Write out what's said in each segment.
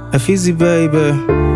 Afeezy baby.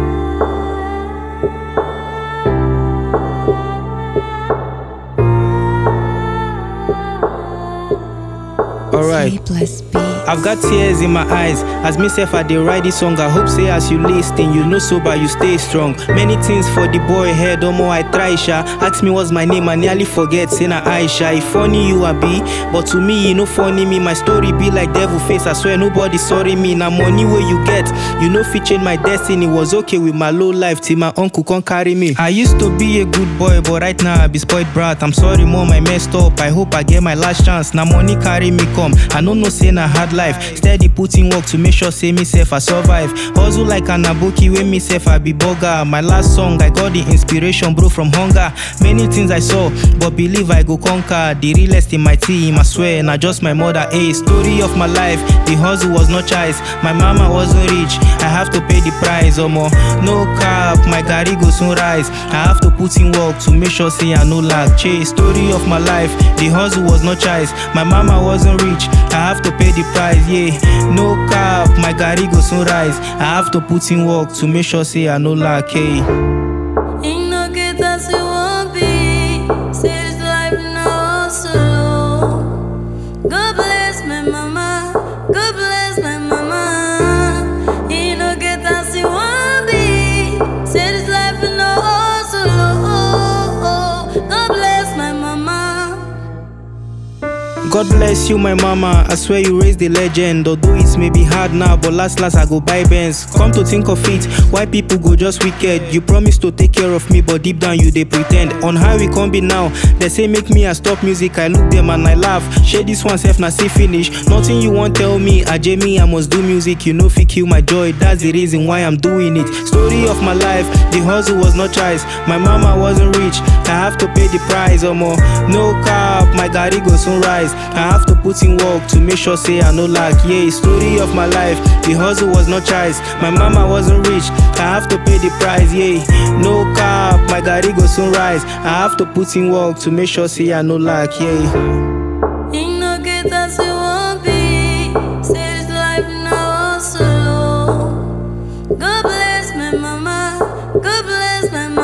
Alright, I've got tears in my eyes as myself I dey write this song. I hope say as you listen, you know sober, you stay strong. Many things for the boy head, omo I try sha. Ask me what's my name, I nearly forget. Say na Aisha. If funny you I be, but to me you no funny me. My story be like devil face. I swear nobody sorry me. Na money where you get, you know fit change my destiny. Was okay with my low life till my uncle can't carry me. I used to be a good boy, but right now I be spoiled brat. I'm sorry mom, I messed up. I hope I get my last chance. Na money carry me come. I don't know say na hard life. Steady putting work to make sure say myself I survive. Hustle like an aboki when myself I be bugger. My last song I got the inspiration bro from hunger. Many things I saw, but believe I go conquer. The realest in my team, I swear, not just my mother. A story of my life. The hustle was no choice. My mama wasn't rich. I have to pay the price. Omo, no cap, my gari go soon rise. I have to put in work to make sure say I no lag. Che, story of my life. The hustle was no choice. My mama wasn't rich. I have to pay the price, yeah. No cap, my gari go soon rise. I have to put in work to make sure say I no lack, hey. Ain't no good as it won't be. Say this life no solo. God bless my mama. God bless my mama. Ain't no good as it won't be. Say this life no solo. God bless my mama. God bless you, my mama. I swear you raised the legend. Although it may be hard now, but last I go buy Benz. Come to think of it, why people go just wicked? You promised to take care of me, but deep down you they pretend. On how we come be now, they say make me a stop music. I look them and I laugh. Share this one self na see finish. Nothing you won't tell me. Jamie, I must do music. You know fi kill my joy. That's the reason why I'm doing it. Story of my life. The hustle was no choice. My mama wasn't rich. I have to pay the price or more. No cap, my gari go soon rise. I have to put in work to make sure say I no lack. Yeah, story of my life. The hustle was no choice. My mama wasn't rich. I have to pay the price. Yeah, no cap, my gari go soon rise. I have to put in work to make sure say I no lack. Yeah. Ain't no good as it won't be. Say this life no solo. God bless my mama. God bless my mama.